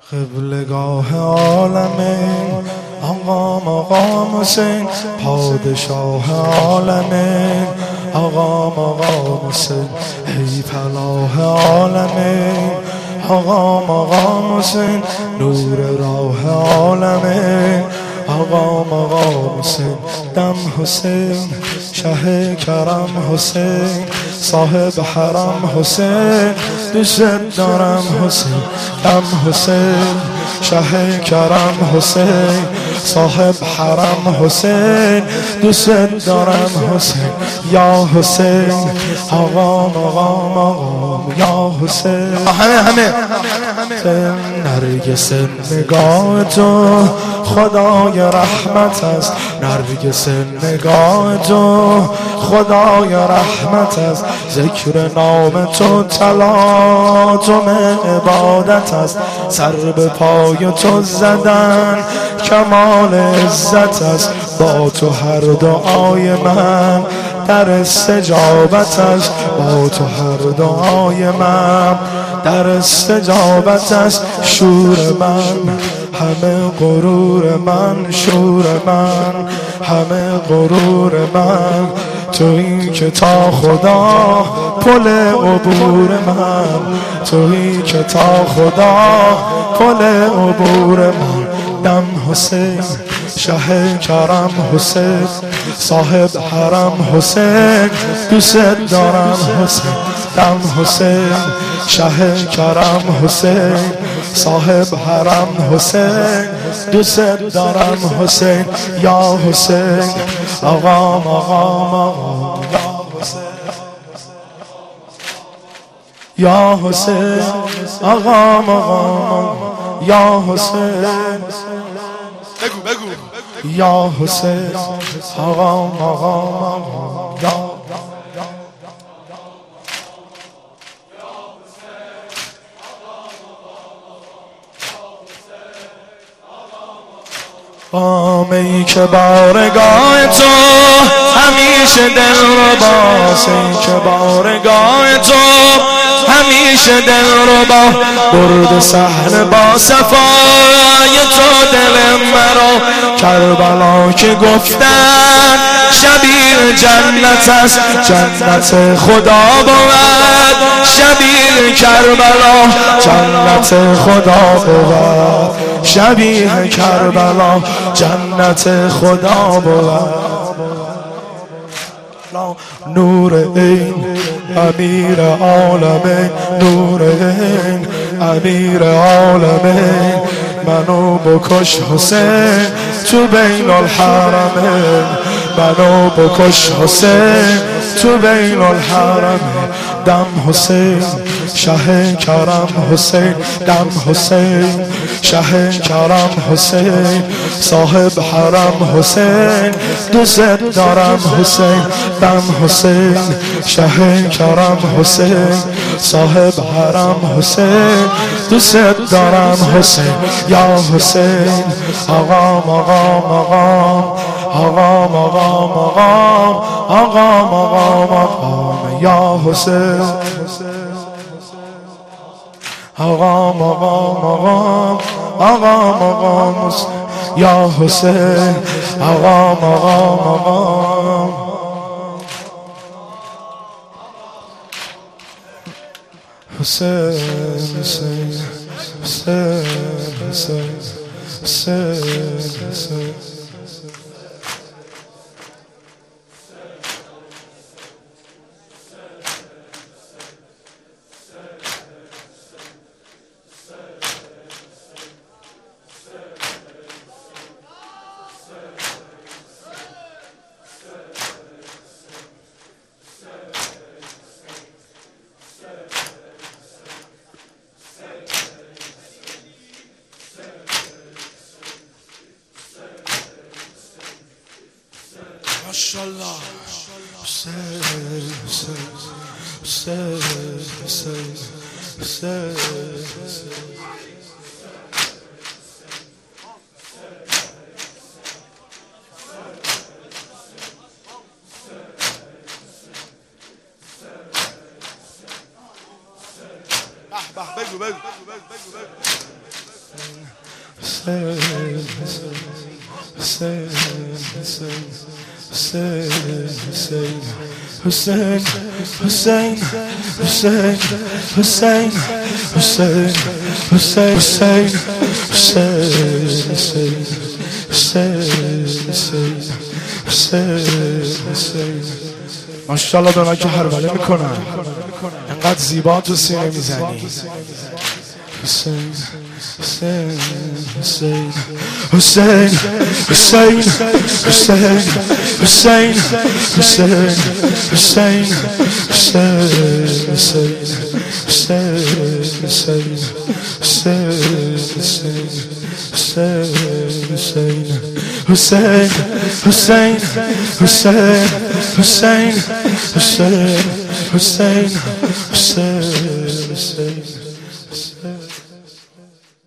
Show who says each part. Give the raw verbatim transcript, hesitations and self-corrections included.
Speaker 1: قبلگاه عالمین آقا مقام حسین، پادشاه عالمین آقا مقام حسین، ای پناه عالمین آقا مقام حسین، نور راه عالمین آقا مقام حسین، دم حسین شه کرم حسین، صاحب حرم حسین، دوست دارم حسین، دم حسین شه کرم حسین، صاحب حرم حسین، دوست دارم حسین، یا حسین آقا مقام مقام یا حسین. همه همه نرگس نگاه تو خدای رحمت است، نرگس نگاه تو خدای رحمت است، ذکر نام تو تلاطم عبادت است، سر به پای تو زدن کمال عزت است، با تو هر دعای من در استجابت است، با تو هر دعای من در استجابت است، شور من همه غرور من، شور من همه غرور من، تویی که تا خدا پل عبور من، تویی که تا خدا پل عبور من، دم حسین شه کرم حسین، صاحب حرم حسین، دوست دارم حسین، دم حسین شه کرم حسین، صاحب حرم حسین، دوست دارم حسین، یا حسین آقا مقام آقا یا حسین آقا مقام یا حسین،
Speaker 2: بگو بگو
Speaker 1: یا حسین آقا مقام یا آمی که بارگاه تو همیشه دل رو باز، ای که بارگاه تو همیشه دل رو با، برد صحن با صفای تو دل مرا، کربلا که گفتن شبیه جنت است، جنت خدا بود شبیه کربلا، جنت خدا بود شبیه کربلا، جنت خدا بود، نور این امیر عالمین، نور این امیر عالمین، منو بکش حسین تو بین الحرمین، منو بکش حسین تو بین الحرمین، دم حسین شه کرم حسین، دم حسین شه کرم حسین، صاحب حرم حسین، دوست دارم حسین، دم حسین شه کرم حسین، صاحب حرم حسین، دوست دارم حسین، یا حسین آقا مقام مقام آقا مقام مقام آقا مقام مقام یا حسین آقا مقام مقام آقا مقام یا حسین آقا مقام مقام حسین حسین حسین حسین حسین حسین MashaAllah. Hussein, Hussein, Hussein, Hussein, Hussein, Hussein.
Speaker 2: بگو بگو بگو بگو
Speaker 1: Hussein, Hussein, Hussein, Hussein, Hussein, Hussein, Hussein, Hussein, Hussein. ماشاءالله به من که هروله میکنن، انقدر زیبا تو سینه میزنی. Hussein, Hussein, Hussein, Hussein, Hussein, Hussein, Hussein, Hussein, Hussein, Hussein, Hussein, Hussein, Hussein, Hussein, Hussein, Hussein, Hussein.